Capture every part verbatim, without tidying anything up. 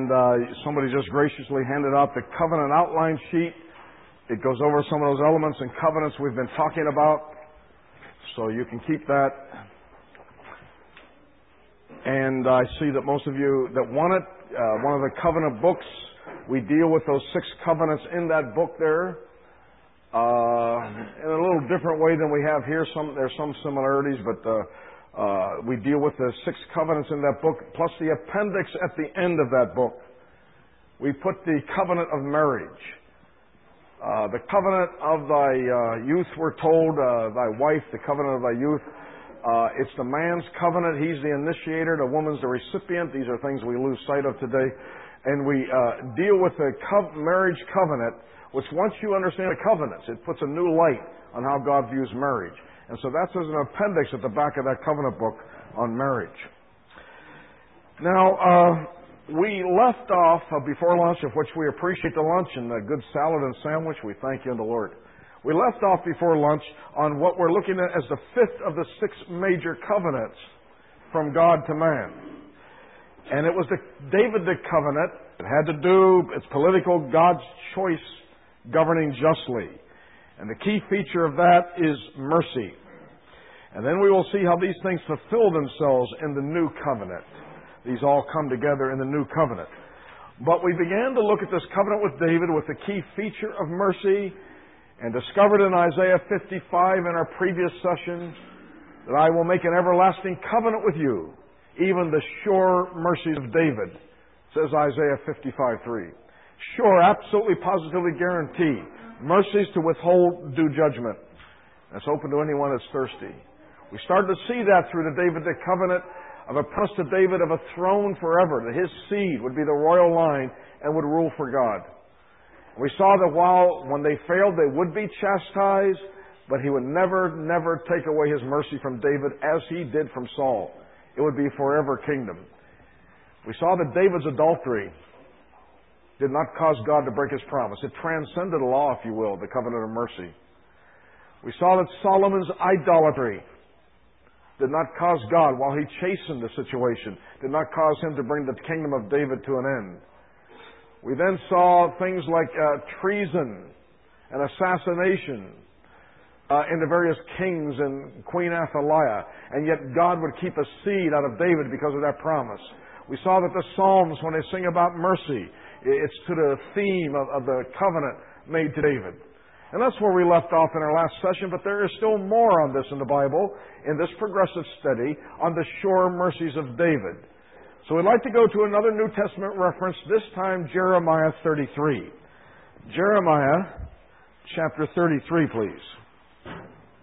And uh, somebody just graciously handed out the covenant outline sheet. It goes over some of those elements and covenants we've been talking about. So you can keep that. And I see that most of you that want it, uh, one of the covenant books, we deal with those six covenants in that book there. Uh, in a little different way than we have here. Some, there's some similarities, but uh, uh, we deal with the six covenants in that book, plus the appendix at the end of that book. We put the covenant of marriage. Uh, the covenant of thy uh, youth, we're told, uh, thy wife, the covenant of thy youth. Uh, it's the man's covenant. He's the initiator. The woman's the recipient. These are things we lose sight of today. And we uh, deal with the co- marriage covenant, which once you understand the covenants, it puts a new light on how God views marriage. And so that's as an appendix at the back of that covenant book on marriage. Now, uh, we left off uh, before lunch, of which we appreciate the lunch and the good salad and sandwich. We thank you in the Lord. We left off before lunch on what we're looking at as the fifth of the six major covenants from God to man. And it was the Davidic covenant. It had to do, it's political, God's choice governing justly. And the key feature of that is mercy. And then we will see how these things fulfill themselves in the new covenant. These all come together in the new covenant. But we began to look at this covenant with David with the key feature of mercy, and discovered in Isaiah fifty-five in our previous sessions that I will make an everlasting covenant with you, even the sure mercies of David, says Isaiah fifty-five three. Sure, absolutely, positively guaranteed. Mercies to withhold due judgment. That's open to anyone that's thirsty. We started to see that through the Davidic covenant of a promise to David of a throne forever, that his seed would be the royal line and would rule for God. We saw that while when they failed, they would be chastised, but he would never, never take away his mercy from David as he did from Saul. It would be a forever kingdom. We saw that David's adultery did not cause God to break his promise. It transcended the law, if you will, the covenant of mercy. We saw that Solomon's idolatry did not cause God, while he chastened the situation, did not cause him to bring the kingdom of David to an end. We then saw things like uh, treason and assassination uh, in the various kings and Queen Athaliah, and yet God would keep a seed out of David because of that promise. We saw that the Psalms, when they sing about mercy, it's to the theme of, of the covenant made to David. And that's where we left off in our last session, but there is still more on this in the Bible, in this progressive study, on the sure mercies of David. So we'd like to go to another New Testament reference, this time Jeremiah thirty-three. Jeremiah chapter thirty-three, please.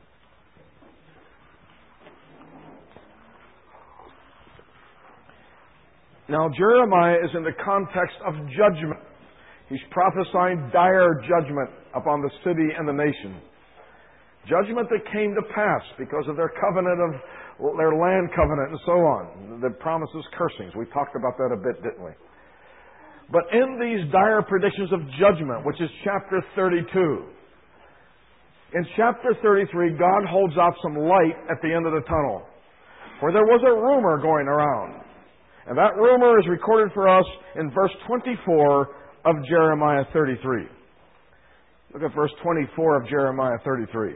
Now, Jeremiah is in the context of judgment. He's prophesying dire judgment upon the city and the nation. Judgment that came to pass because of their covenant of their land covenant and so on. The promises cursings. We talked about that a bit, didn't we? But in these dire predictions of judgment, which is chapter thirty-two, in chapter thirty-three, God holds out some light at the end of the tunnel. For there was a rumor going around. And that rumor is recorded for us in verse twenty-four of Jeremiah thirty-three. Look at verse twenty-four of Jeremiah thirty-three.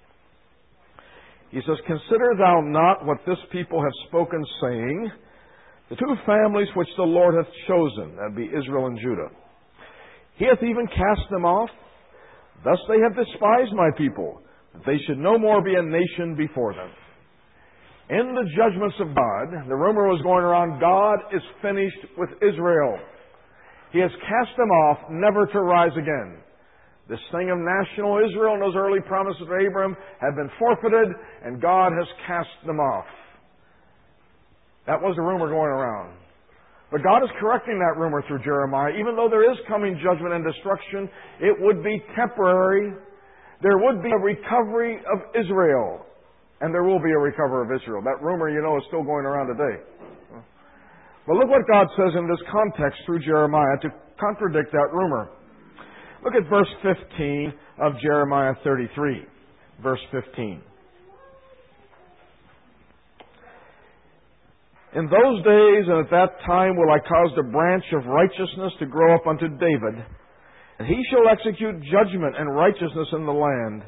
He says, "Consider thou not what this people have spoken, saying, the two families which the Lord hath chosen, that be Israel and Judah. He hath even cast them off. Thus they have despised my people, that they should no more be a nation before them." In the judgments of God, the rumor was going around, God is finished with Israel. He has cast them off, never to rise again. This thing of national Israel and those early promises of Abraham have been forfeited, and God has cast them off. That was the rumor going around. But God is correcting that rumor through Jeremiah. Even though there is coming judgment and destruction, it would be temporary. There would be a recovery of Israel. And there will be a recovery of Israel. That rumor, you know, is still going around today. But look what God says in this context through Jeremiah to contradict that rumor. Look at verse fifteen of Jeremiah thirty-three. Verse fifteen. In those days and at that time will I cause the branch of righteousness to grow up unto David, and he shall execute judgment and righteousness in the land.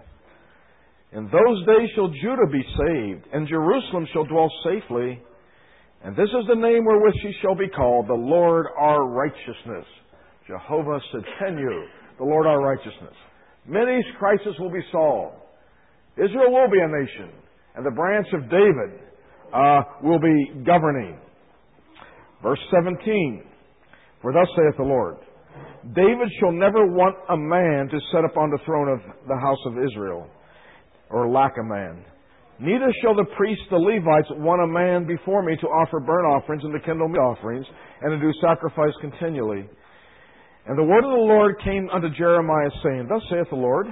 In those days shall Judah be saved, and Jerusalem shall dwell safely. And this is the name wherewith she shall be called, the Lord our righteousness. Jehovah Tsidkenu, the Lord our righteousness. Mideast crisis will be solved. Israel will be a nation, and the branch of David uh, will be governing. Verse seventeen, for thus saith the Lord, David shall never want a man to set upon the throne of the house of Israel, or lack a man. Neither shall the priests, the Levites, want a man before me to offer burnt offerings and to kindle meat offerings, and to do sacrifice continually. And the word of the Lord came unto Jeremiah, saying, thus saith the Lord,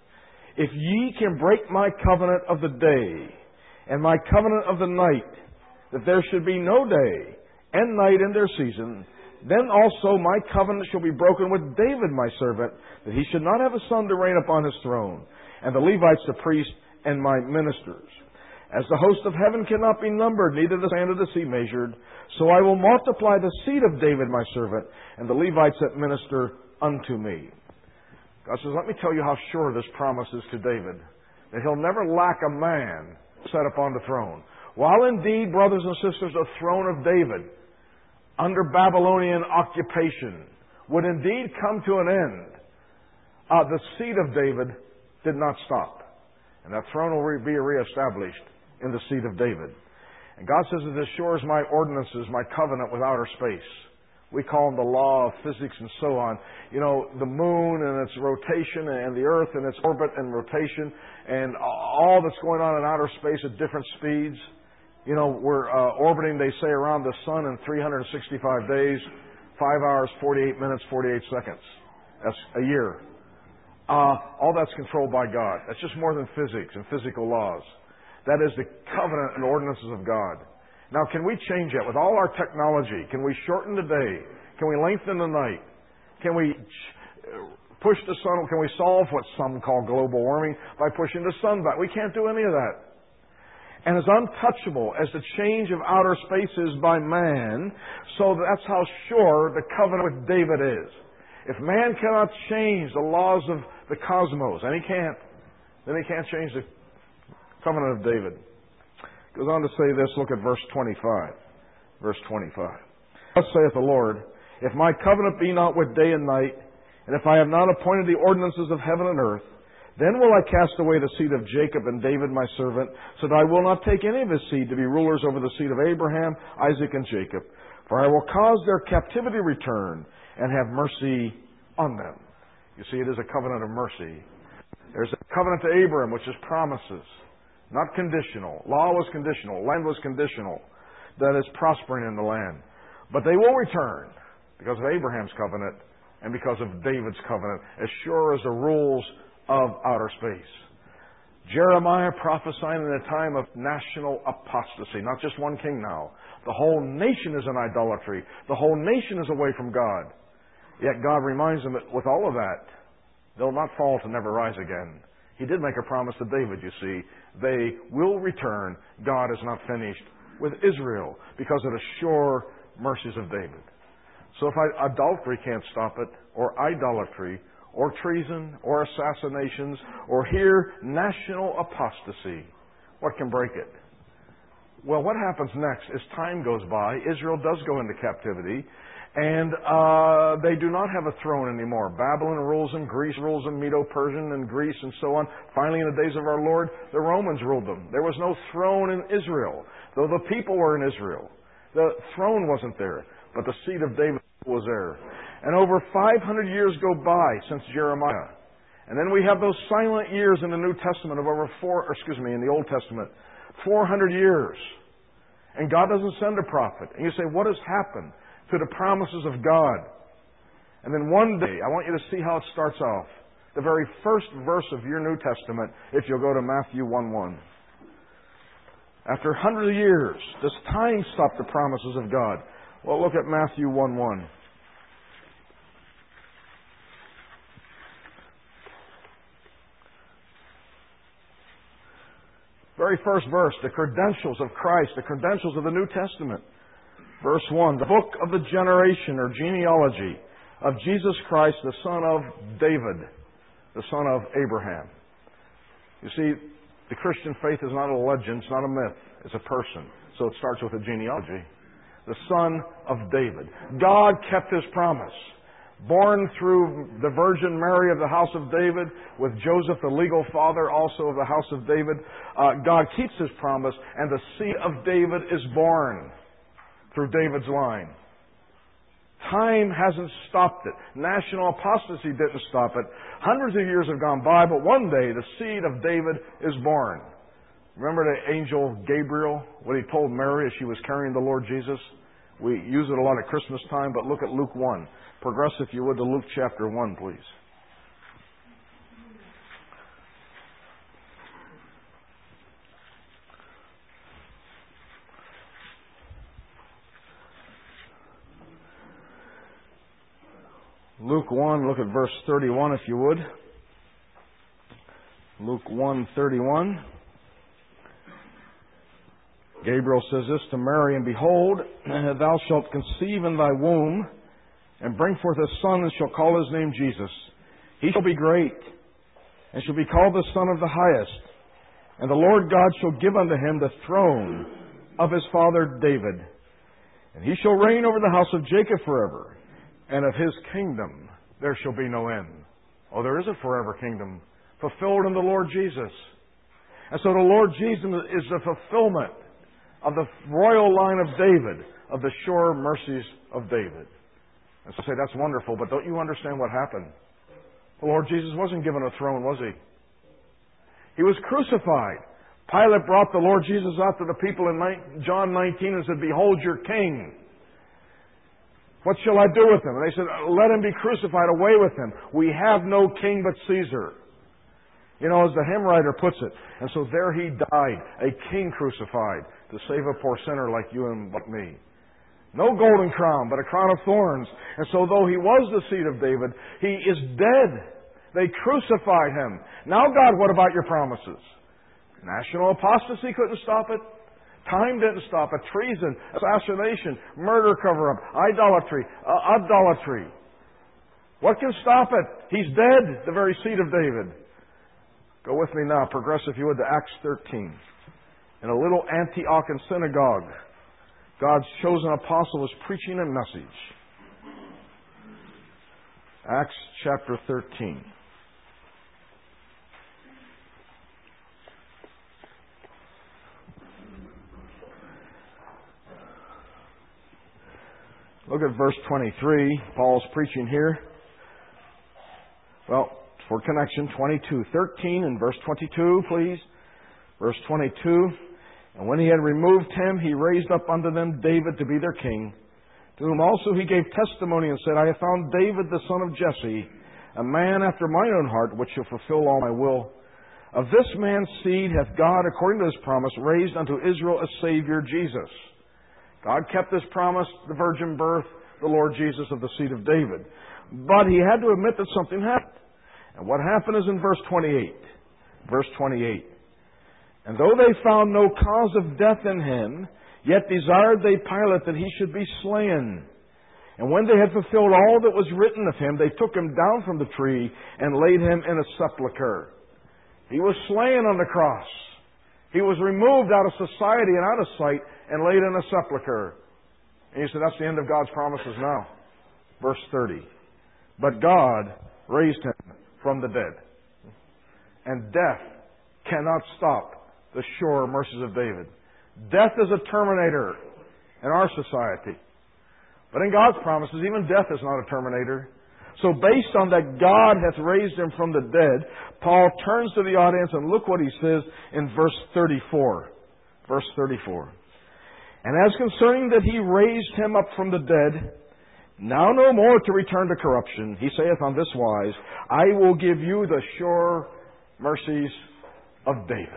if ye can break my covenant of the day, and my covenant of the night, that there should be no day and night in their season, then also my covenant shall be broken with David my servant, that he should not have a son to reign upon his throne, and the Levites the priests and my ministers. As the host of heaven cannot be numbered, neither the sand of the sea measured, so I will multiply the seed of David my servant, and the Levites that minister unto me. God says, let me tell you how sure this promise is to David, that he'll never lack a man set upon the throne. While indeed, brothers and sisters, the throne of David, under Babylonian occupation, would indeed come to an end, uh, the seed of David did not stop. And that throne will be reestablished in the seed of David. And God says, it assures my ordinances, my covenant with outer space. We call them the law of physics and so on. You know, the moon and its rotation, and the earth and its orbit and rotation, and all that's going on in outer space at different speeds. You know, we're uh, orbiting, they say, around the sun in three hundred sixty-five days, five hours, forty-eight minutes, forty-eight seconds. That's a year. Uh, all that's controlled by God. That's just more than physics and physical laws. That is the covenant and ordinances of God. Now, can we change that? With all our technology, can we shorten the day? Can we lengthen the night? Can we push the sun? Can we solve what some call global warming by pushing the sun back? We can't do any of that. And as untouchable as the change of outer space is by man, so that's how sure the covenant with David is. If man cannot change the laws of the cosmos, and he can't, then he can't change the covenant of David. Goes on to say this, look at verse twenty-five. Verse twenty-five. Thus saith the Lord, if my covenant be not with day and night, and if I have not appointed the ordinances of heaven and earth, then will I cast away the seed of Jacob and David my servant, so that I will not take any of his seed to be rulers over the seed of Abraham, Isaac, and Jacob. For I will cause their captivity return, and have mercy on them. You see, it is a covenant of mercy. There's a covenant to Abraham, which is promises, not conditional. Law was conditional. Land was conditional. That is prospering in the land. But they will return because of Abraham's covenant and because of David's covenant, as sure as the rules of outer space. Jeremiah prophesying in a time of national apostasy, not just one king now. The whole nation is in idolatry. The whole nation is away from God. Yet God reminds them that with all of that, they'll not fall to never rise again. He did make a promise to David, you see. They will return. God is not finished with Israel because of the sure mercies of David. So if I, adultery can't stop it, or idolatry, or treason, or assassinations, or here, national apostasy, what can break it? Well, what happens next is time goes by, Israel does go into captivity, and uh, they do not have a throne anymore. Babylon rules them, Greece rules them, Medo-Persian and Greece and so on. Finally, in the days of our Lord, the Romans ruled them. There was no throne in Israel, though the people were in Israel. The throne wasn't there, but the seed of David was there. And over five hundred years go by since Jeremiah. And then we have those silent years in the New Testament of over four, or excuse me, in the Old Testament, four hundred years. And God doesn't send a prophet. And you say, what has happened to the promises of God? And then one day, I want you to see how it starts off. The very first verse of your New Testament, if you'll go to Matthew one one. After a hundred years, does time stop the promises of God? Well, look at Matthew one one. Very first verse, the credentials of Christ, the credentials of the New Testament. Verse one, the book of the generation or genealogy of Jesus Christ, the son of David, the son of Abraham. You see, the Christian faith is not a legend, it's not a myth, it's a person. So it starts with a genealogy. The son of David. God kept His promise. Born through the Virgin Mary of the house of David, with Joseph, the legal father, also of the house of David, uh, God keeps His promise, and the seed of David is born through David's line. Time hasn't stopped it. National apostasy didn't stop it. Hundreds of years have gone by, but one day the seed of David is born. Remember the angel Gabriel, what he told Mary as she was carrying the Lord Jesus? We use it a lot at Christmas time, but look at Luke one. Progress, if you would, to Luke chapter one, please. Luke one, look at verse thirty-one, if you would. Luke one, thirty-one. Gabriel says this to Mary, and behold, thou shalt conceive in thy womb, and bring forth a son, and shall call his name Jesus. He shall be great, and shall be called the Son of the Highest. And the Lord God shall give unto him the throne of his father David. And he shall reign over the house of Jacob forever, and of his kingdom there shall be no end. Oh, there is a forever kingdom, fulfilled in the Lord Jesus. And so the Lord Jesus is the fulfillment of the royal line of David, of the sure mercies of David. And so say, that's wonderful, but don't you understand what happened? The Lord Jesus wasn't given a throne, was He? He was crucified. Pilate brought the Lord Jesus out to the people in John nineteen and said, behold your king. What shall I do with him? And they said, let him be crucified, away with him. We have no king but Caesar. You know, as the hymn writer puts it. And so there he died, a king crucified, to save a poor sinner like you and like me. No golden crown, but a crown of thorns. And so though he was the seed of David, he is dead. They crucified him. Now, God, what about your promises? National apostasy couldn't stop it. Time didn't stop it. Treason, assassination, murder cover-up, idolatry, uh, idolatry. What can stop it? He's dead, the very seed of David. Go with me now, progress if you would to Acts thirteen. In a little Antiochian synagogue, God's chosen apostle was preaching a message. Acts chapter thirteen. Look at verse twenty-three. Paul's preaching here. Well, for connection, twenty-two. thirteen and verse twenty-two, please. Verse twenty-two. And when he had removed him, he raised up unto them David to be their king, to whom also he gave testimony and said, I have found David the son of Jesse, a man after mine own heart, which shall fulfill all my will. Of this man's seed hath God, according to his promise, raised unto Israel a Savior, Jesus. God kept His promise, the virgin birth, the Lord Jesus of the seed of David. But He had to admit that something happened. And what happened is in verse twenty-eight. Verse twenty-eight. And though they found no cause of death in him, yet desired they Pilate that he should be slain. And when they had fulfilled all that was written of him, they took him down from the tree and laid him in a sepulchre. He was slain on the cross. He was removed out of society and out of sight and laid in a sepulchre. And you said, that's the end of God's promises now. Verse thirty. But God raised him from the dead. And death cannot stop the sure mercies of David. Death is a terminator in our society. But in God's promises, even death is not a terminator. So based on that God hath raised him from the dead, Paul turns to the audience and look what he says in verse thirty-four. Verse thirty-four. And as concerning that he raised him up from the dead, now no more to return to corruption, he saith on this wise, I will give you the sure mercies of David.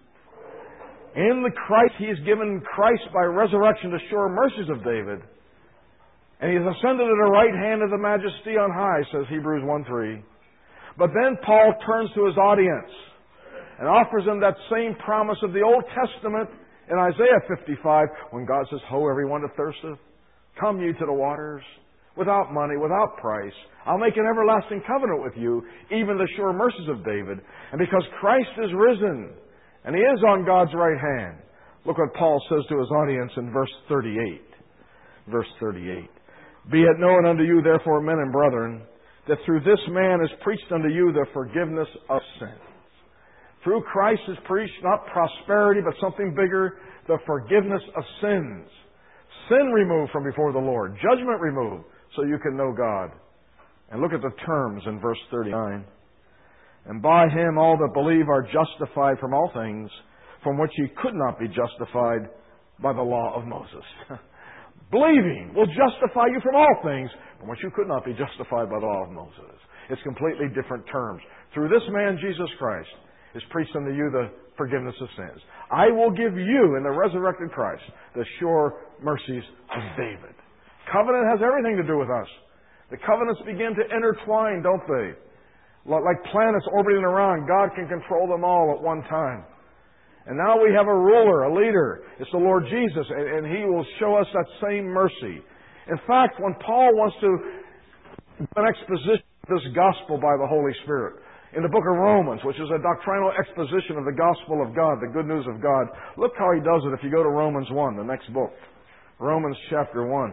In the Christ, he has given Christ by resurrection the sure mercies of David. And he has ascended at the right hand of the majesty on high, says Hebrews one three. But then Paul turns to his audience and offers them that same promise of the Old Testament In Isaiah fifty-five, when God says, Ho, everyone that thirsteth, come ye to the waters, without money, without price. I'll make an everlasting covenant with you, even the sure mercies of David. And because Christ is risen, and He is on God's right hand, look what Paul says to his audience in verse thirty-eight. Verse thirty-eight. Be it known unto you, therefore, men and brethren, that through this man is preached unto you the forgiveness of sins. Through Christ is preached not prosperity, but something bigger, the forgiveness of sins. Sin removed from before the Lord. Judgment removed so you can know God. And look at the terms in verse thirty-nine. And by Him all that believe are justified from all things, from which ye could not be justified by the law of Moses. Believing will justify you from all things from which you could not be justified by the law of Moses. It's completely different terms. Through this man, Jesus Christ, is preached unto you the forgiveness of sins. I will give you in the resurrected Christ the sure mercies of David. Covenant has everything to do with us. The covenants begin to intertwine, don't they? Like planets orbiting around, God can control them all at one time. And now we have a ruler, a leader. It's the Lord Jesus, and He will show us that same mercy. In fact, when Paul wants to give an exposition of this gospel by the Holy Spirit, in the book of Romans, which is a doctrinal exposition of the gospel of God, the good news of God, look how he does it if you go to Romans one, the next book. Romans chapter one.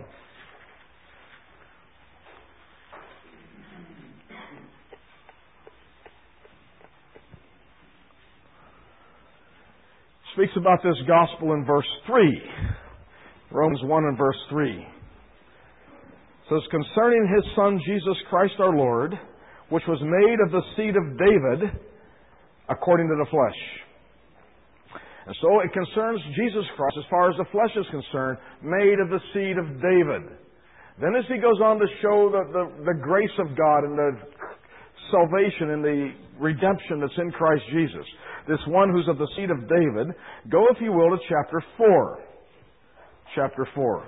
Speaks about this gospel in verse three. Romans one and verse three. It says, concerning His Son Jesus Christ our Lord, which was made of the seed of David according to the flesh. And so it concerns Jesus Christ as far as the flesh is concerned, made of the seed of David. Then as he goes on to show the, the, the grace of God and the salvation and the redemption that's in Christ Jesus, this one who's of the seed of David, go, if you will, to chapter four. Chapter four.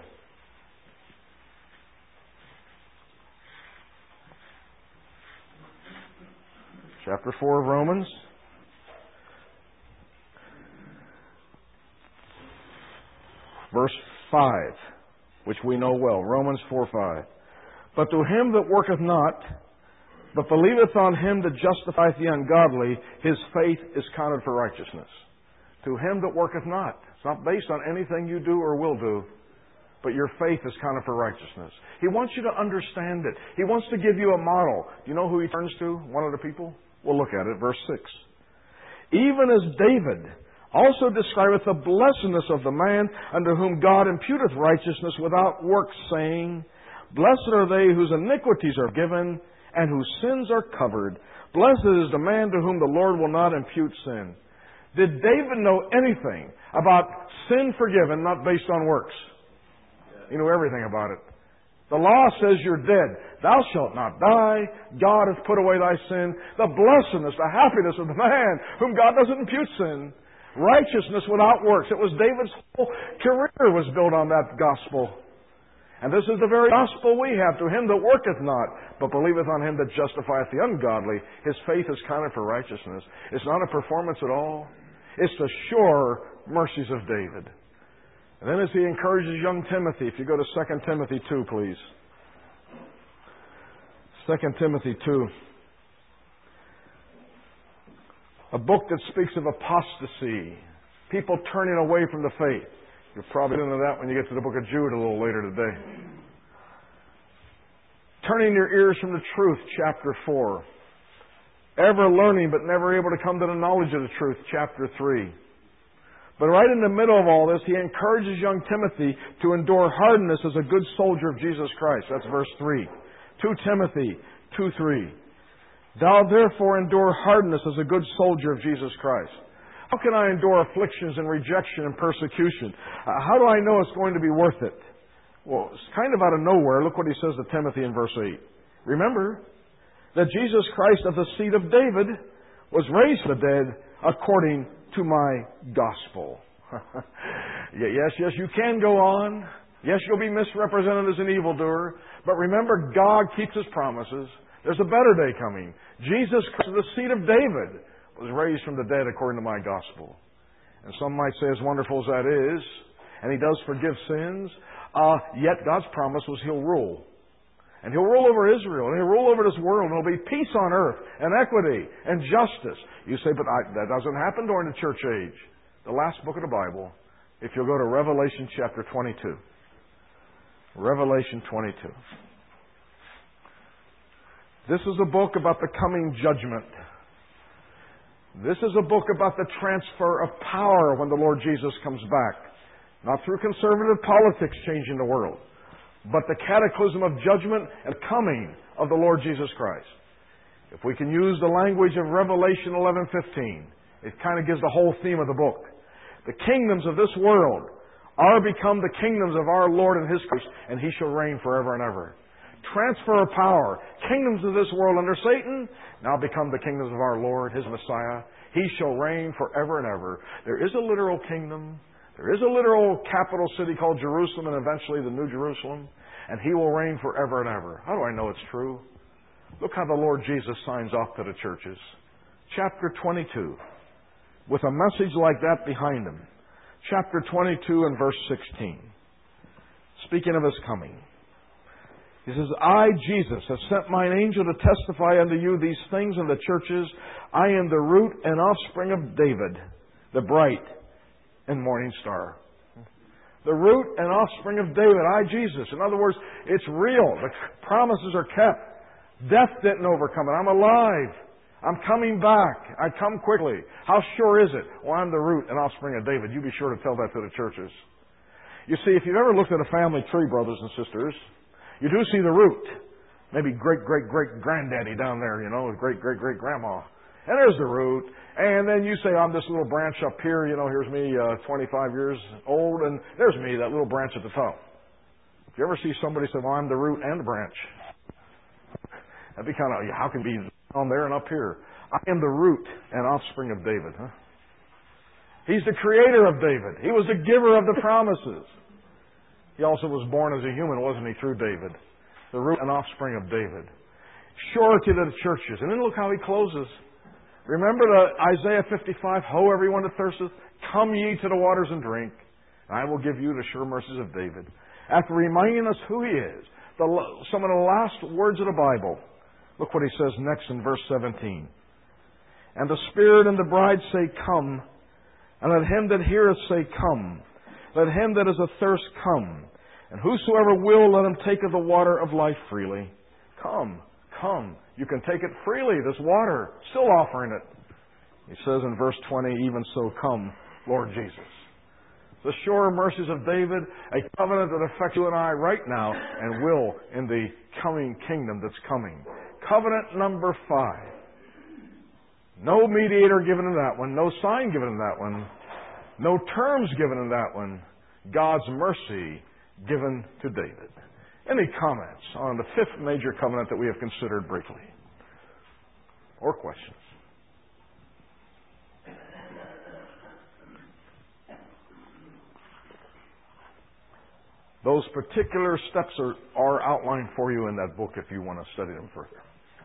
Chapter four of Romans. Verse five, which we know well. Romans four five. But to him that worketh not, but believeth on Him that justifieth the ungodly, his faith is counted for righteousness. To him that worketh not. It's not based on anything you do or will do, but your faith is counted for righteousness. He wants you to understand it. He wants to give you a model. Do you know who He turns to? One of the people? We'll look at it. Verse six. Even as David also describeth the blessedness of the man unto whom God imputeth righteousness without works, saying, Blessed are they whose iniquities are given, and whose sins are covered. Blessed is the man to whom the Lord will not impute sin. Did David know anything about sin forgiven, not based on works? He knew everything about it. The law says you're dead. Thou shalt not die. God hath put away thy sin. The blessedness, the happiness of the man whom God doesn't impute sin. Righteousness without works. It was David's whole career was built on that gospel. And this is the very gospel we have. To him that worketh not, but believeth on Him that justifieth the ungodly, his faith is counted for righteousness. It's not a performance at all. It's the sure mercies of David. And then as he encourages young Timothy, if you go to Second Timothy two, please. Second Timothy two. A book that speaks of apostasy. People turning away from the faith. You'll probably get into that when you get to the book of Jude a little later today. Turning your ears from the truth, chapter four. Ever learning but never able to come to the knowledge of the truth, chapter three. But right in the middle of all this, he encourages young Timothy to endure hardness as a good soldier of Jesus Christ. That's verse three. Second Timothy two three. Thou therefore endure hardness as a good soldier of Jesus Christ. How can I endure afflictions and rejection and persecution? Uh, how do I know it's going to be worth it? Well, it's kind of out of nowhere. Look what he says to Timothy in verse eight. Remember that Jesus Christ of the seed of David was raised from the dead according to my gospel. Yes, yes, you can go on. Yes, you'll be misrepresented as an evildoer. But remember, God keeps His promises. There's a better day coming. Jesus Christ of the seed of David was raised from the dead according to my gospel. And some might say, as wonderful as that is, and He does forgive sins, uh, yet God's promise was He'll rule. And He'll rule over Israel, and He'll rule over this world, and there'll be peace on earth, and equity, and justice. You say, but I, that doesn't happen during the church age. The last book of the Bible, if you'll go to Revelation chapter twenty-two. Revelation twenty-two. This is a book about the coming judgment. This is a book about the transfer of power when the Lord Jesus comes back. Not through conservative politics changing the world, but the cataclysm of judgment and coming of the Lord Jesus Christ. If we can use the language of Revelation eleven fifteen, it kind of gives the whole theme of the book. The kingdoms of this world are become the kingdoms of our Lord and His Christ, and He shall reign forever and ever. Transfer of power. Kingdoms of this world under Satan now become the kingdoms of our Lord, His Messiah. He shall reign forever and ever. There is a literal kingdom. There is a literal capital city called Jerusalem, and eventually the New Jerusalem. And He will reign forever and ever. How do I know it's true? Look how the Lord Jesus signs off to the churches. Chapter twenty-two. With a message like that behind Him. Chapter twenty-two and verse sixteen. Speaking of His coming. He says, I, Jesus, have sent mine angel to testify unto you these things in the churches. I am the root and offspring of David, the bright and morning star. The root and offspring of David, I, Jesus. In other words, it's real. The promises are kept. Death didn't overcome it. I'm alive. I'm coming back. I come quickly. How sure is it? Well, I'm the root and offspring of David. You be sure to tell that to the churches. You see, if you've ever looked at a family tree, brothers and sisters, you do see the root. Maybe great-great-great-granddaddy down there, you know, great-great-great-grandma. And there's the root. And then you say, I'm this little branch up here, you know, here's me, uh, twenty-five years old, and there's me, that little branch at the top. If you ever see somebody say, well, I'm the root and the branch, that'd be kind of, how can it be on there and up here? I am the root and offspring of David, huh? He's the creator of David. He was the giver of the promises. He also was born as a human, wasn't he, through David? The root and offspring of David. Surety to the churches. And then look how he closes. Remember the Isaiah fifty-five, Ho, everyone that thirsteth, come ye to the waters and drink, and I will give you the sure mercies of David. After reminding us who He is, the, some of the last words of the Bible, look what he says next in verse seventeen. And the Spirit and the bride say, come, and let him that heareth say, come. Let him that is athirst come, and whosoever will, let him take of the water of life freely. Come, come. You can take it freely, this water, still offering it. He says in verse twenty, even so come, Lord Jesus. The sure mercies of David, a covenant that affects you and I right now, and will in the coming kingdom that's coming. Covenant number five. No mediator given in that one, no sign given in that one. No terms given in that one. God's mercy given to David. Any comments on the fifth major covenant that we have considered briefly? Or questions? Those particular steps are, are outlined for you in that book if you want to study them further.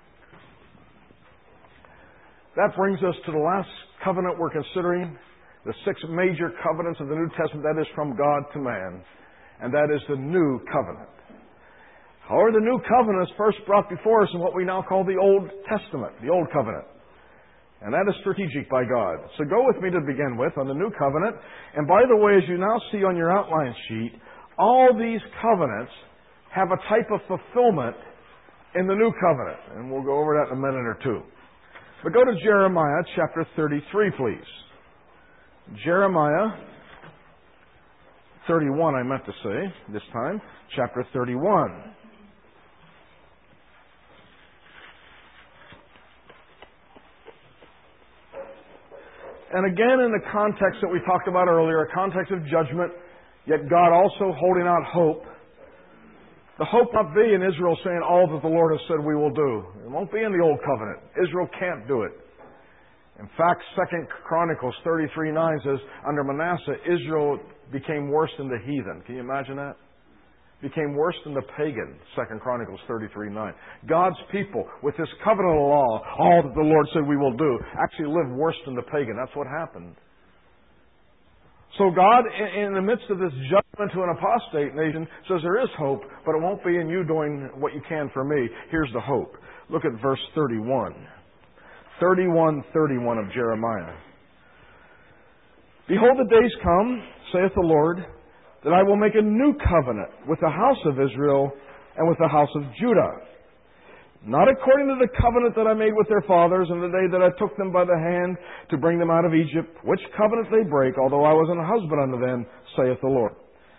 That brings us to the last covenant we're considering. The six major covenants of the New Testament, that is from God to man. And that is the New Covenant. However, the New Covenant is first brought before us in what we now call the Old Testament, the Old Covenant. And that is strategic by God. So go with me to begin with on the New Covenant. And by the way, as you now see on your outline sheet, all these covenants have a type of fulfillment in the New Covenant. And we'll go over that in a minute or two. But go to Jeremiah chapter thirty-three, please. Jeremiah thirty-one, I meant to say this time. Chapter thirty-one. And again, in the context that we talked about earlier, a context of judgment, yet God also holding out hope. The hope not be in Israel saying all that the Lord has said we will do. It won't be in the Old Covenant. Israel can't do it. In fact, Second Chronicles thirty-three nine says, under Manasseh, Israel became worse than the heathen. Can you imagine that? Became worse than the pagan, Second Chronicles thirty-three nine. God's people, with this covenant law, all that the Lord said we will do, actually lived worse than the pagan. That's what happened. So God, in the midst of this judgment to an apostate nation, says there is hope, but it won't be in you doing what you can for me. Here's the hope. Look at verse thirty-one. thirty-one, thirty-one of Jeremiah. Behold, the days come, saith the Lord, that I will make a new covenant with the house of Israel and with the house of Judah. Not according to the covenant that I made with their fathers in the day that I took them by the hand to bring them out of Egypt, which covenant they break, although I was an husband unto them, saith the Lord.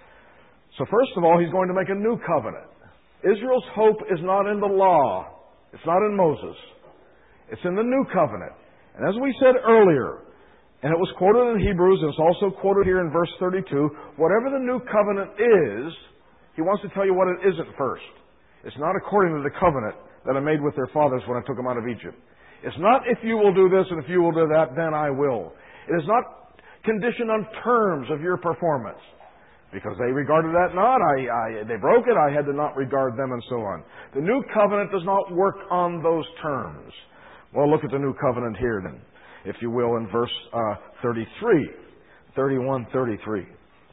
So first of all, He's going to make a new covenant. Israel's hope is not in the law. It's not in Moses. It's in the new covenant. And as we said earlier, and it was quoted in Hebrews, and it's also quoted here in verse thirty-two, whatever the new covenant is, He wants to tell you what it isn't first. It's not according to the covenant that I made with their fathers when I took them out of Egypt. It's not if you will do this and if you will do that, then I will. It is not conditioned on terms of your performance. Because they regarded that not, I, I, they broke it, I had to not regard them, and so on. The new covenant does not work on those terms. Well, look at the new covenant here then, if you will, in verse uh, thirty-three, thirty-one, thirty-three.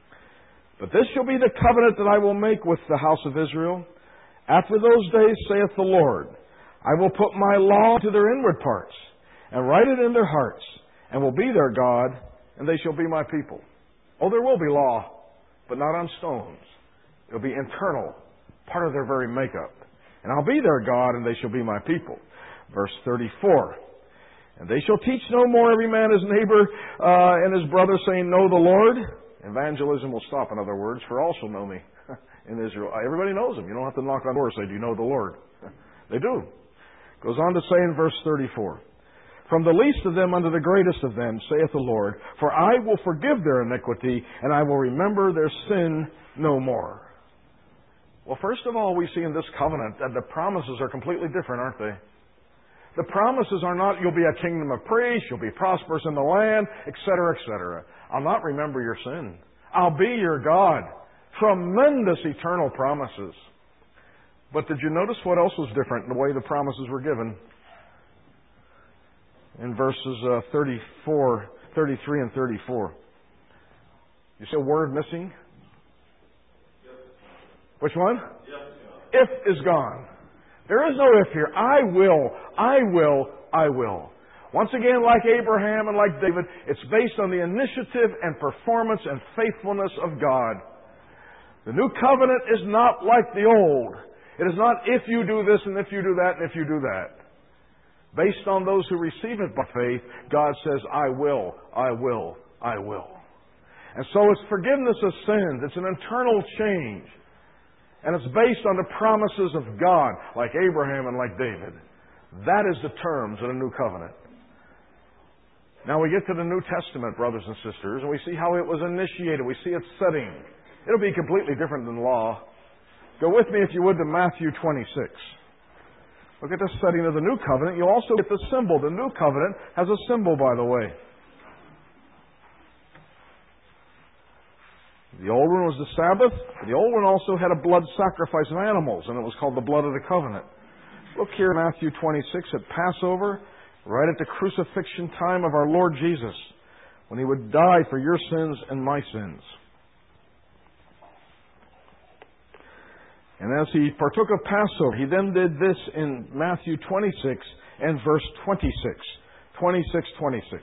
But this shall be the covenant that I will make with the house of Israel. After those days, saith the Lord, I will put my law to their inward parts, and write it in their hearts, and will be their God, and they shall be my people. Oh, there will be law, but not on stones. It will be internal, part of their very makeup. And I'll be their God, and they shall be my people. Verse thirty-four. And they shall teach no more every man his neighbor uh, and his brother, saying, Know the Lord. Evangelism will stop, in other words, for all shall know me. In Israel, everybody knows Him. You don't have to knock on doors and say, do you know the Lord? They do. Goes on to say in verse thirty-four, From the least of them unto the greatest of them, saith the Lord, for I will forgive their iniquity, and I will remember their sin no more. Well, first of all, we see in this covenant that the promises are completely different, aren't they? The promises are not, you'll be a kingdom of priests, you'll be prosperous in the land, et cetera, et cetera. I'll not remember your sin. I'll be your God. Tremendous eternal promises. But did you notice what else was different in the way the promises were given? In verses uh, thirty-four, thirty-three and thirty-four. You see a word missing? Yes. Which one? Yes. If is gone. There is no if here. I will, I will, I will. Once again, like Abraham and like David, it's based on the initiative and performance and faithfulness of God. The new covenant is not like the old. It is not if you do this and if you do that and if you do that. Based on those who receive it by faith, God says, I will, I will, I will. And so it's forgiveness of sins. It's an internal change. And it's based on the promises of God, like Abraham and like David. That is the terms of the new covenant. Now we get to the New Testament, brothers and sisters, and we see how it was initiated. We see its setting. It'll be completely different than law. Go with me, if you would, to Matthew twenty-six. Look at the setting of the new covenant. You'll also get the symbol. The new covenant has a symbol, by the way. The old one was the Sabbath. The old one also had a blood sacrifice of animals, and it was called the blood of the covenant. Look here in Matthew twenty-six at Passover, right at the crucifixion time of our Lord Jesus, when He would die for your sins and my sins. And as He partook of Passover, He then did this in Matthew twenty-six and verse twenty-six. twenty-six, twenty-six.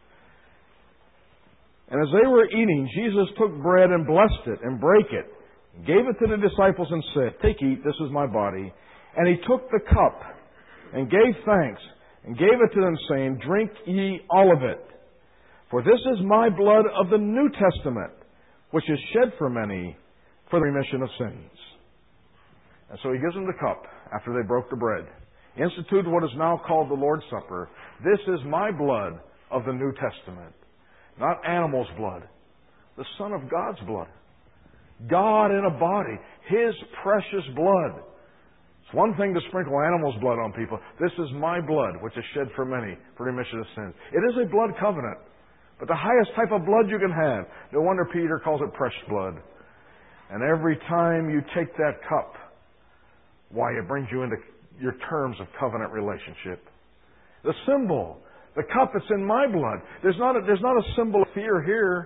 And as they were eating, Jesus took bread and blessed it and brake it, gave it to the disciples and said, Take, eat, this is my body. And He took the cup and gave thanks and gave it to them, saying, Drink ye all of it. For this is my blood of the New Testament, which is shed for many for the remission of sins. And so He gives them the cup after they broke the bread. He instituted what is now called the Lord's Supper. This is my blood of the New Testament. Not animal's blood. The Son of God's blood. God in a body. His precious blood. It's one thing to sprinkle animal's blood on people. This is my blood, which is shed for many for remission of sins. It is a blood covenant. But the highest type of blood you can have. No wonder Peter calls it precious blood. And every time you take that cup, why, it brings you into your terms of covenant relationship. The symbol, the cup, it's in my blood. There's not a, there's not a symbol of fear here.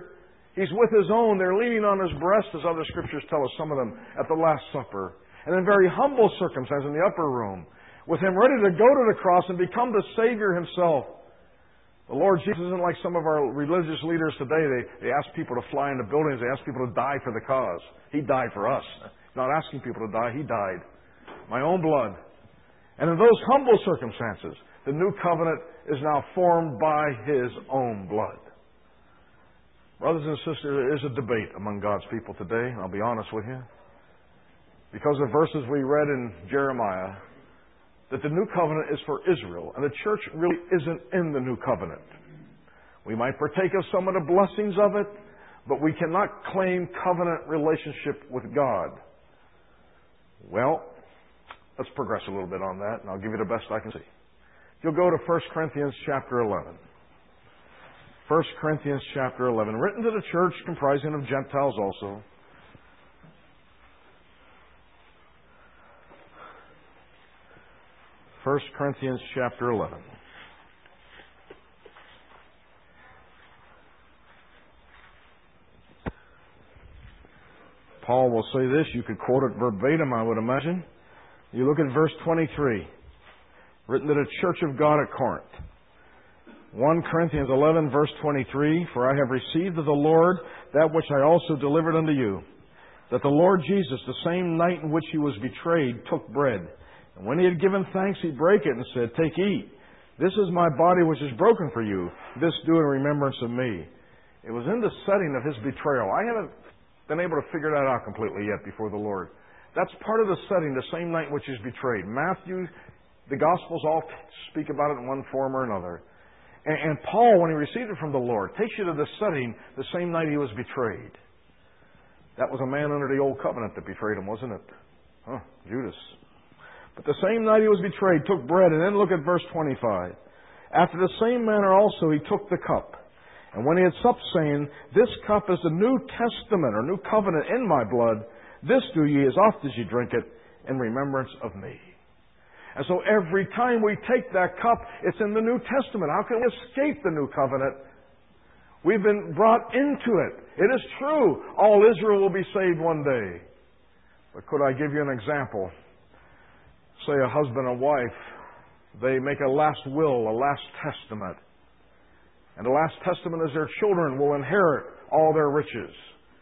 He's with His own. They're leaning on His breast, as other Scriptures tell us, some of them, at the Last Supper. And in very humble circumstances in the upper room, with Him ready to go to the cross and become the Savior Himself. The Lord Jesus isn't like some of our religious leaders today. They, they ask people to fly into buildings. They ask people to die for the cause. He died for us. Not asking people to die. He died. My own blood. And in those humble circumstances, the new covenant is now formed by His own blood. Brothers and sisters, there is a debate among God's people today, I'll be honest with you, because of verses we read in Jeremiah, that the new covenant is for Israel, and the church really isn't in the new covenant. We might partake of some of the blessings of it, but we cannot claim covenant relationship with God. Well, let's progress a little bit on that, and I'll give you the best I can see. You'll go to First Corinthians chapter eleven. First Corinthians chapter eleven, written to the church comprising of Gentiles also. First Corinthians chapter eleven. Paul will say this. You could quote it verbatim, I would imagine. You look at verse twenty-three, written to the church of God at Corinth. First Corinthians eleven, verse twenty-three, For I have received of the Lord that which I also delivered unto you, that the Lord Jesus, the same night in which He was betrayed, took bread. And when He had given thanks, He brake it and said, Take, eat. This is my body which is broken for you. This do in remembrance of me. It was in the setting of His betrayal. I haven't been able to figure that out completely yet before the Lord. That's part of the setting, the same night in which He's betrayed. Matthew, the Gospels all speak about it in one form or another. And Paul, when he received it from the Lord, takes you to the setting the same night he was betrayed. That was a man under the old covenant that betrayed him, wasn't it? Huh, Judas. But the same night he was betrayed, took bread, and then look at verse twenty-five. After the same manner also he took the cup. And when he had supped, saying, This cup is the New Testament, or New Covenant in my blood. This do ye as oft as ye drink it in remembrance of me. And so every time we take that cup, it's in the New Testament. How can we escape the New Covenant? We've been brought into it. It is true, all Israel will be saved one day. But could I give you an example? Say a husband and wife, they make a last will, a last testament. And the last testament is their children will inherit all their riches.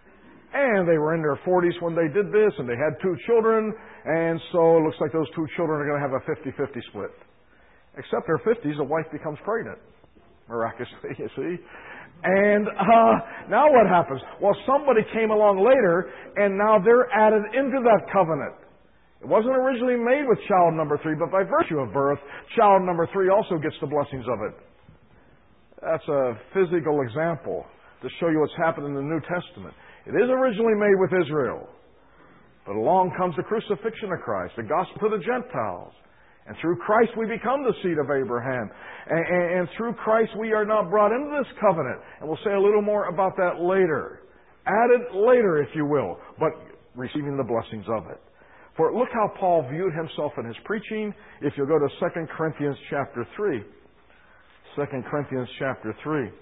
And they were in their forties when they did this, and they had two children, and so it looks like those two children are going to have a fifty-fifty split. Except their fifties, the wife becomes pregnant. Miraculously, you see. And uh, now what happens? Well, somebody came along later, and now they're added into that covenant. It wasn't originally made with child number three, but by virtue of birth, child number three also gets the blessings of it. That's a physical example to show you what's happened in the New Testament. It is originally made with Israel. But along comes the crucifixion of Christ, the gospel to the Gentiles. And through Christ we become the seed of Abraham. And, and, and through Christ we are now brought into this covenant. And we'll say a little more about that later. Added later, if you will, but receiving the blessings of it. For look how Paul viewed himself in his preaching. If you'll go to Second Corinthians chapter three. Second Corinthians chapter three.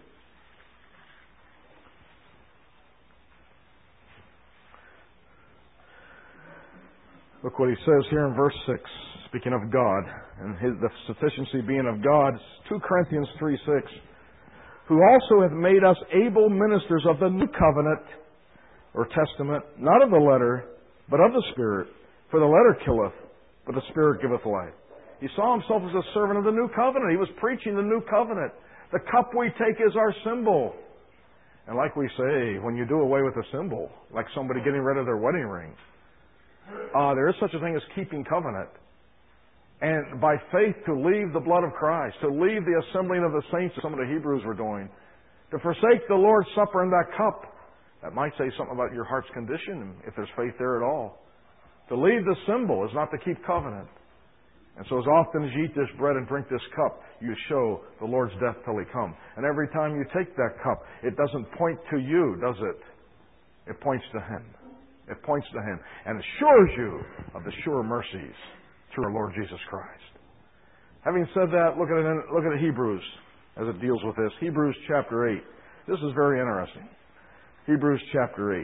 Look what he says here in verse six, speaking of God, and his, the sufficiency being of God. Second Corinthians three six, who also hath made us able ministers of the new covenant, or testament, not of the letter, but of the Spirit. For the letter killeth, but the Spirit giveth life. He saw himself as a servant of the new covenant. He was preaching the new covenant. The cup we take is our symbol. And like we say, when you do away with a symbol, like somebody getting rid of their wedding ring, Uh, there is such a thing as keeping covenant. And by faith to leave the blood of Christ, to leave the assembling of the saints, as some of the Hebrews were doing, to forsake the Lord's Supper and that cup, that might say something about your heart's condition, if there's faith there at all. To leave the symbol is not to keep covenant. And so as often as you eat this bread and drink this cup, you show the Lord's death till He come. And every time you take that cup, it doesn't point to you, does it? It points to Him. It points to Him and assures you of the sure mercies through our Lord Jesus Christ. Having said that, look at it, look at Hebrews as it deals with this. Hebrews chapter eight. This is very interesting. Hebrews chapter eight.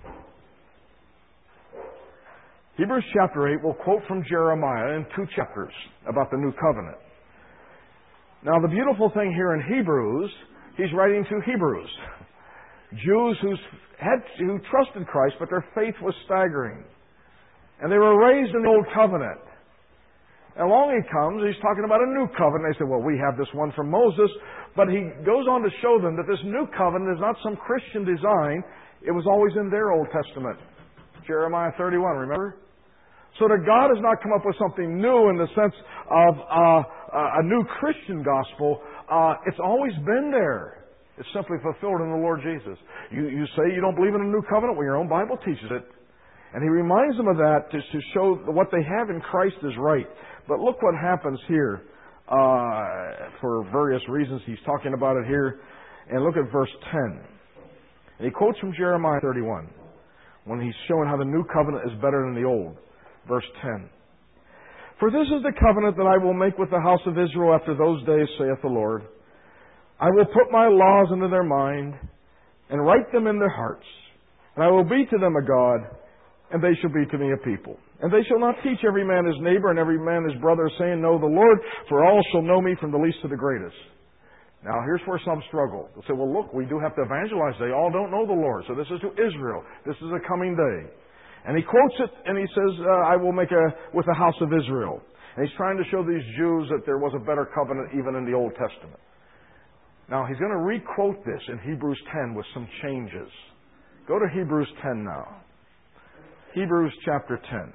Hebrews chapter eight will quote from Jeremiah in two chapters about the new covenant. Now, the beautiful thing here in Hebrews, he's writing to Hebrews, Jews who's had, who trusted Christ, but their faith was staggering. And they were raised in the old covenant. And along he comes, he's talking about a new covenant. They say, well, we have this one from Moses. But he goes on to show them that this new covenant is not some Christian design. It was always in their Old Testament. Jeremiah thirty-one, remember? So that God has not come up with something new in the sense of uh, a new Christian gospel. Uh, it's always been there. It's simply fulfilled in the Lord Jesus. You, you say you don't believe in a new covenant? Well, your own Bible teaches it. And he reminds them of that to, to show that what they have in Christ is right. But look what happens here. Uh, for various reasons, he's talking about it here. And look at verse ten. And he quotes from Jeremiah thirty-one when he's showing how the new covenant is better than the old. Verse ten. For this is the covenant that I will make with the house of Israel after those days, saith the Lord. I will put my laws into their mind and write them in their hearts. And I will be to them a God, and they shall be to me a people. And they shall not teach every man his neighbor and every man his brother, saying, Know the Lord, for all shall know me from the least to the greatest. Now, here's where some struggle. They'll say, well, look, we do have to evangelize. They all don't know the Lord. So this is to Israel. This is a coming day. And he quotes it, and he says, uh, I will make a, with the house of Israel. And he's trying to show these Jews that there was a better covenant even in the Old Testament. Now, he's going to re-quote this in Hebrews ten with some changes. Go to Hebrews ten now. Hebrews chapter ten.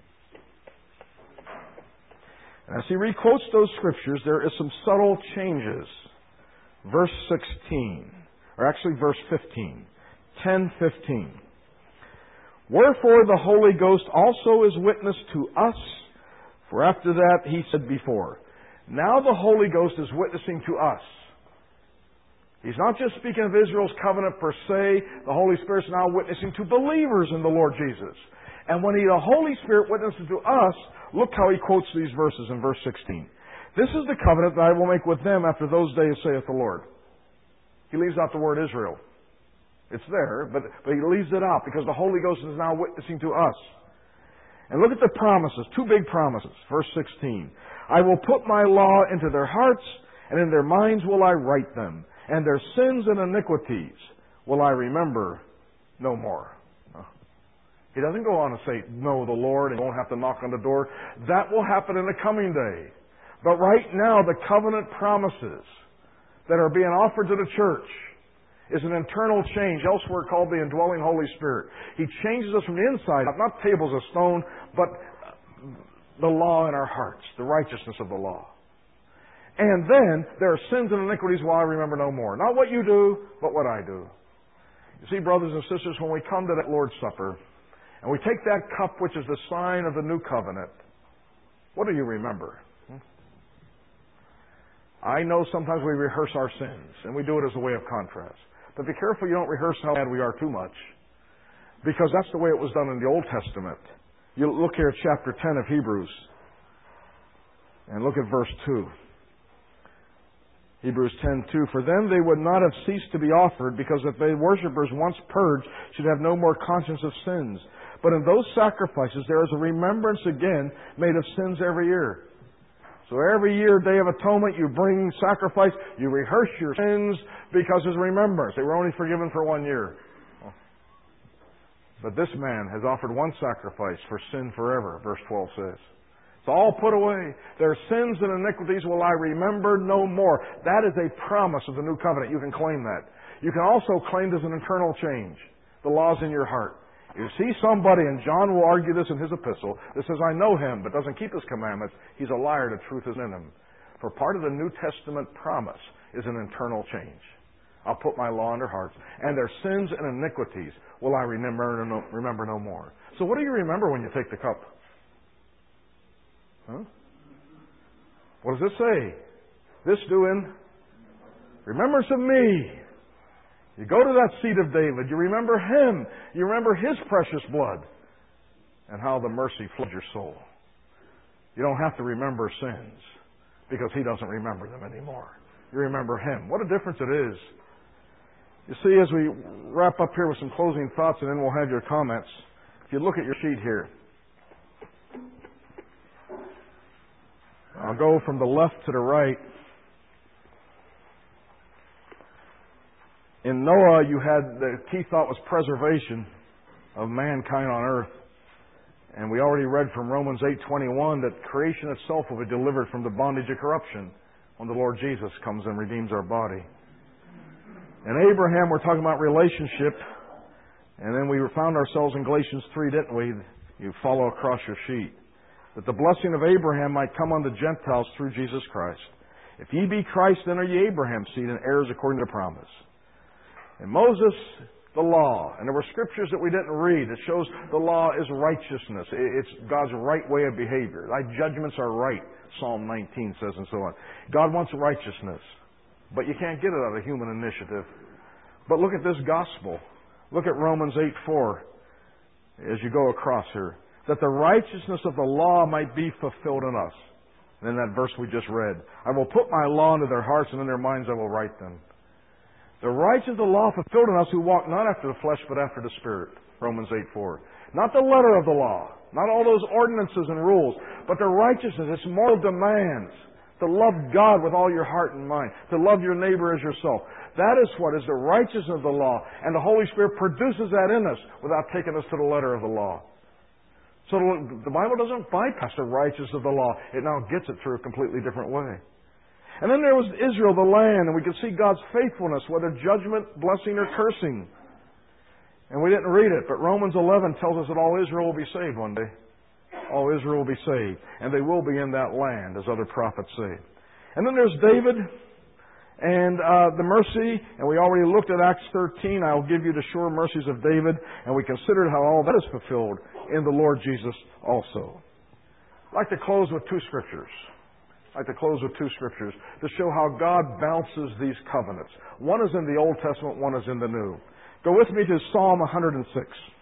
And as he re-quotes those scriptures, there is some subtle changes. Verse sixteen, or actually verse fifteen. ten fifteen. Wherefore the Holy Ghost also is witness to us, for after that he said before. Now the Holy Ghost is witnessing to us. He's not just speaking of Israel's covenant per se. The Holy Spirit's now witnessing to believers in the Lord Jesus. And when he, the Holy Spirit witnesses to us, look how he quotes these verses in verse sixteen. This is the covenant that I will make with them after those days, saith the Lord. He leaves out the word Israel. It's there, but, but he leaves it out because the Holy Ghost is now witnessing to us. And look at the promises, two big promises. Verse sixteen. I will put my law into their hearts, and in their minds will I write them. And their sins and iniquities will I remember no more. He doesn't go on to say, know the Lord, and you won't have to knock on the door. That will happen in the coming day. But right now, the covenant promises that are being offered to the church is an internal change, elsewhere called the indwelling Holy Spirit. He changes us from the inside out, not tables of stone, but the law in our hearts, the righteousness of the law. And then, there are sins and iniquities will I remember no more. Not what you do, but what I do. You see, brothers and sisters, when we come to that Lord's Supper, and we take that cup which is the sign of the new covenant, what do you remember? Hmm? I know sometimes we rehearse our sins, and we do it as a way of contrast. But be careful you don't rehearse how bad we are too much, because that's the way it was done in the Old Testament. You look here at chapter ten of Hebrews, and look at verse two. Hebrews ten two. For then they would not have ceased to be offered, because if the worshippers once purged should have no more conscience of sins. But in those sacrifices there is a remembrance again made of sins every year. So every year, Day of Atonement, you bring sacrifice, you rehearse your sins because there's remembrance. They were only forgiven for one year. But this man has offered one sacrifice for sin forever, verse twelve says. It's all put away. Their sins and iniquities will I remember no more. That is a promise of the new covenant. You can claim that. You can also claim there's an internal change. The law's in your heart. You see somebody, and John will argue this in his epistle, that says, I know him, but doesn't keep his commandments. He's a liar. The truth isn't in him. For part of the New Testament promise is an internal change. I'll put my law in their hearts, and their sins and iniquities will I remember no, remember no more. So what do you remember when you take the cup? Huh? What does it say? This doing remembrance of me. You go to that seat of David. You remember him. You remember his precious blood and how the mercy floods your soul. You don't have to remember sins because he doesn't remember them anymore. You remember him. What a difference it is. You see, as we wrap up here with some closing thoughts, and then we'll have your comments, if you look at your sheet here, I'll go from the left to the right. In Noah, you had, the key thought was preservation of mankind on earth. And we already read from Romans eight twenty-one that creation itself will be delivered from the bondage of corruption when the Lord Jesus comes and redeems our body. In Abraham, we're talking about relationship. And then we found ourselves in Galatians three, didn't we? You follow across your sheet. That the blessing of Abraham might come on the Gentiles through Jesus Christ. If ye be Christ, then are ye Abraham's seed and heirs according to the promise. And Moses, the law. And there were scriptures that we didn't read that shows the law is righteousness. It's God's right way of behavior. Thy judgments are right, Psalm nineteen says, and so on. God wants righteousness. But you can't get it out of human initiative. But look at this gospel. Look at Romans eight four as you go across here. That the righteousness of the law might be fulfilled in us. And in that verse we just read, I will put my law into their hearts, and in their minds I will write them. The righteousness of the law fulfilled in us who walk not after the flesh, but after the Spirit. Romans eight four. Not the letter of the law. Not all those ordinances and rules. But the righteousness, its moral demands. To love God with all your heart and mind. To love your neighbor as yourself. That is what is the righteousness of the law. And the Holy Spirit produces that in us without taking us to the letter of the law. So the Bible doesn't bypass the righteousness of the law. It now gets it through a completely different way. And then there was Israel, the land, and we could see God's faithfulness, whether judgment, blessing, or cursing. And we didn't read it, but Romans eleven tells us that all Israel will be saved one day. All Israel will be saved. And they will be in that land, as other prophets say. And then there's David and uh, the mercy. And we already looked at Acts thirteen. I'll give you the sure mercies of David. And we considered how all that is fulfilled in the Lord Jesus also. I'd like to close with two scriptures. I'd like to close with two scriptures to show how God balances these covenants. One is in the Old Testament, one is in the New. Go with me to Psalm one hundred six.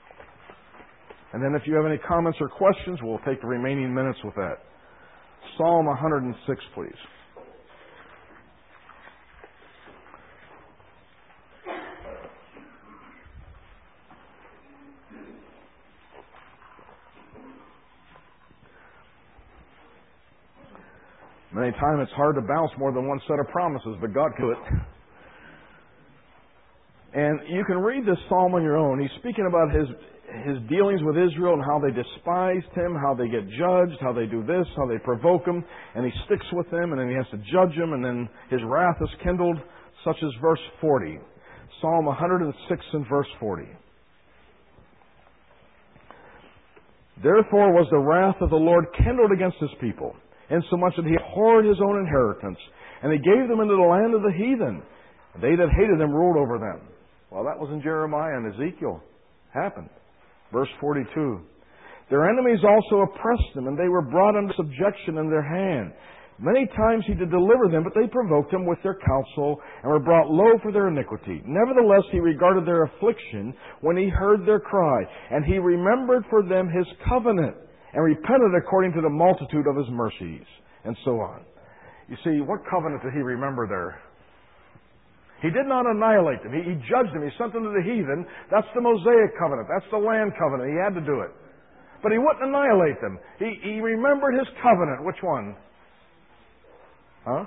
And then if you have any comments or questions, we'll take the remaining minutes with that. Psalm one hundred six, please. Many times it's hard to balance more than one set of promises, but God can do it. And you can read this psalm on your own. He's speaking about his his dealings with Israel and how they despised him, how they get judged, how they do this, how they provoke him, and he sticks with them, and then he has to judge them, and then his wrath is kindled, such as verse forty. Psalm one hundred six and verse forty. Therefore was the wrath of the Lord kindled against his people, insomuch that he abhorred his own inheritance, and he gave them into the land of the heathen. They that hated them ruled over them. Well, that was in Jeremiah and Ezekiel. Happened. Verse forty-two. Their enemies also oppressed them, and they were brought under subjection in their hand. Many times he did deliver them, but they provoked him with their counsel, and were brought low for their iniquity. Nevertheless, he regarded their affliction when he heard their cry, and he remembered for them his covenant, and repented according to the multitude of his mercies, and so on. You see, what covenant did he remember there? He did not annihilate them. He, he judged them. He sent them to the heathen. That's the Mosaic covenant. That's the land covenant. He had to do it. But he wouldn't annihilate them. He, he remembered his covenant. Which one? Huh?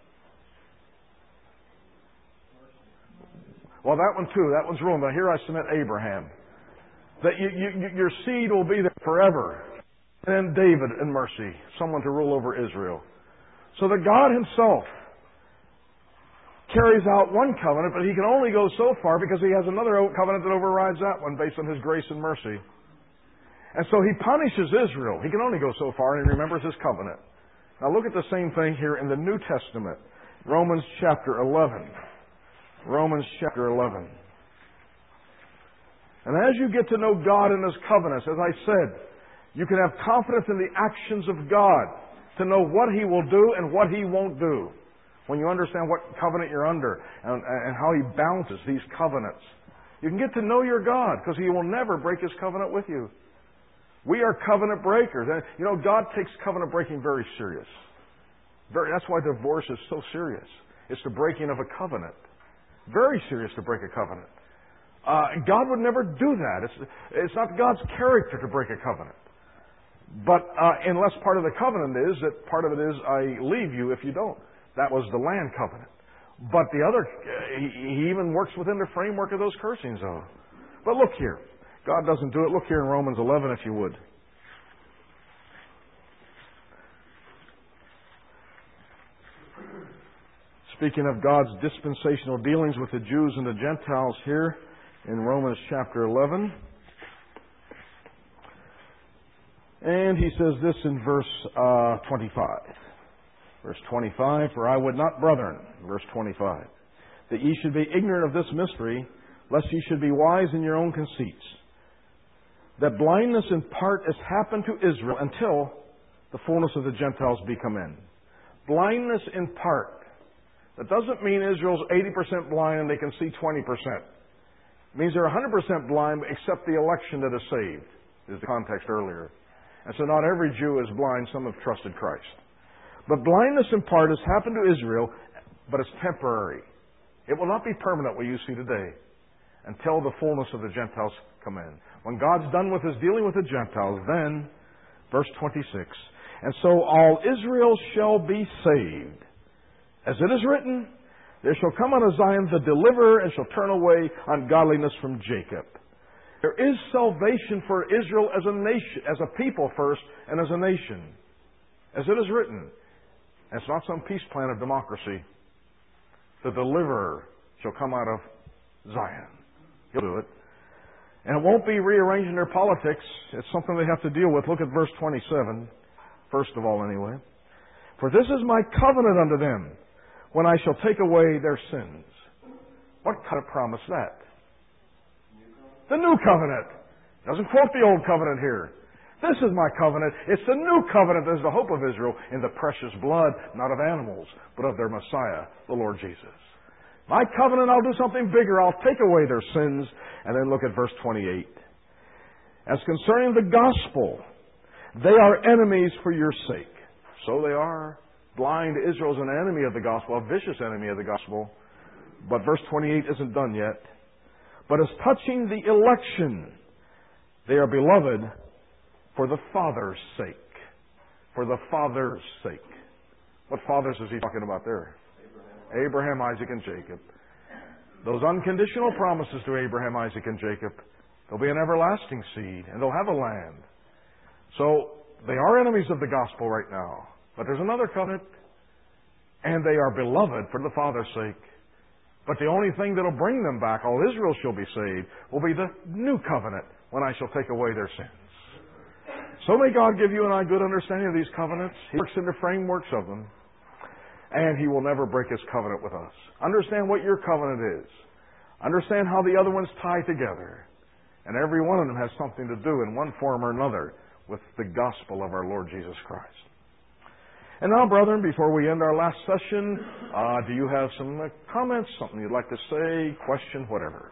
Well, that one too. That one's ruled. Now here I submit Abraham. That you, you, your seed will be there forever. And then David in mercy. Someone to rule over Israel. So that God himself carries out one covenant, but he can only go so far because he has another covenant that overrides that one based on his grace and mercy. And so he punishes Israel. He can only go so far, and he remembers his covenant. Now look at the same thing here in the New Testament. Romans chapter eleven. Romans chapter eleven. And as you get to know God and his covenants, as I said, you can have confidence in the actions of God to know what he will do and what he won't do. When you understand what covenant you're under and, and how he balances these covenants. You can get to know your God because he will never break his covenant with you. We are covenant breakers. And you know, God takes covenant breaking very serious. Very, that's why divorce is so serious. It's the breaking of a covenant. Very serious to break a covenant. Uh, God would never do that. It's, it's not God's character to break a covenant. But uh, unless part of the covenant is that part of it is, I leave you if you don't. That was the land covenant. But the other, he, he even works within the framework of those cursings, though. But look here. God doesn't do it. Look here in Romans eleven, if you would. Speaking of God's dispensational dealings with the Jews and the Gentiles here in Romans chapter eleven. And he says this in verse uh, twenty-five. Verse twenty-five, for I would not, brethren, verse twenty-five, that ye should be ignorant of this mystery, lest ye should be wise in your own conceits, that blindness in part has happened to Israel until the fullness of the Gentiles be come in. Blindness in part. That doesn't mean Israel's eighty percent blind and they can see twenty percent. It means they're one hundred percent blind except the election that is saved, is the context earlier. And so not every Jew is blind, some have trusted Christ. But blindness in part has happened to Israel, but it's temporary. It will not be permanent what you see today until the fullness of the Gentiles come in. When God's done with His dealing with the Gentiles, then, verse twenty-six, and so all Israel shall be saved. As it is written, there shall come out of Zion the deliverer, and shall turn away ungodliness from Jacob. There is salvation for Israel as a nation, as a people first, and as a nation. As it is written. And it's not some peace plan of democracy. The deliverer shall come out of Zion. He'll do it. And it won't be rearranging their politics. It's something they have to deal with. Look at verse twenty-seven. First of all, anyway. For this is my covenant unto them, when I shall take away their sins. What kind of promise that? The new covenant. Doesn't quote the old covenant here. This is my covenant. It's the new covenant that is the hope of Israel in the precious blood, not of animals, but of their Messiah, the Lord Jesus. My covenant, I'll do something bigger. I'll take away their sins. And then look at verse twenty-eight. As concerning the gospel, they are enemies for your sake. So they are. Blind Israel's an enemy of the gospel, a vicious enemy of the gospel. But verse twenty-eight isn't done yet. But as touching the election, they are beloved for the Father's sake. For the Father's sake. What fathers is he talking about there? Abraham, Abraham Isaac, and Jacob. Those unconditional promises to Abraham, Isaac, and Jacob, they'll be an everlasting seed, and they'll have a land. So, they are enemies of the gospel right now. But there's another covenant, and they are beloved for the Father's sake. But the only thing that will bring them back, all Israel shall be saved, will be the new covenant, when I shall take away their sins. So may God give you and I good understanding of these covenants. He works in the frameworks of them. And He will never break His covenant with us. Understand what your covenant is. Understand how the other ones tie together. And every one of them has something to do in one form or another with the gospel of our Lord Jesus Christ. And now, brethren, before we end our last session, uh, do you have some uh, comments, something you'd like to say, question, whatever?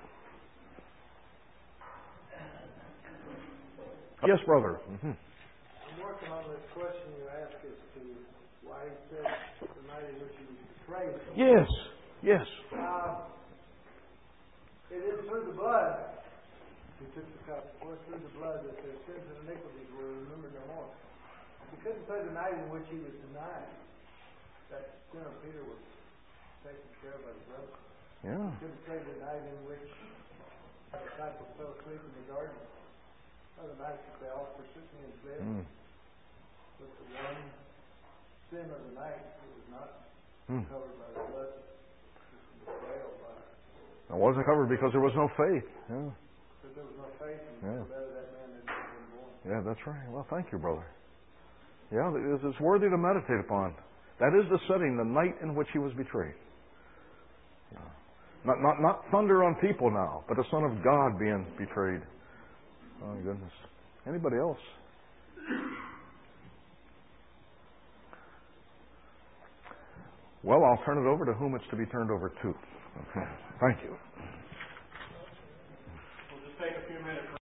Yes, brother. Mm-hmm. I'm working on this question you asked as to why He said the night in which He was betrayed. Yes, yes. Uh, it is through the blood. He took the cup. It was through the blood that their sins and iniquities were remembered no more. He couldn't say the night in which He was denied. That sin of Peter was taken care of by the brother. Yeah. He couldn't say the night in which the disciples fell asleep in the garden. Other nights that they all forsook me and fled. Mm. But the one sin of the night that was not mm. covered by the blood, just betrayal by. It wasn't covered because there was no faith. Yeah. Because there was no faith, and yeah. So that, that man had never been born. Yeah, that's right. Well, thank you, brother. Yeah, it's worthy to meditate upon. That is the setting, the night in which He was betrayed. Yeah. Not, not, not thunder on people now, but the Son of God being betrayed. Oh, my goodness. Anybody else? Well, I'll turn it over to whom it's to be turned over to. Okay. Thank you.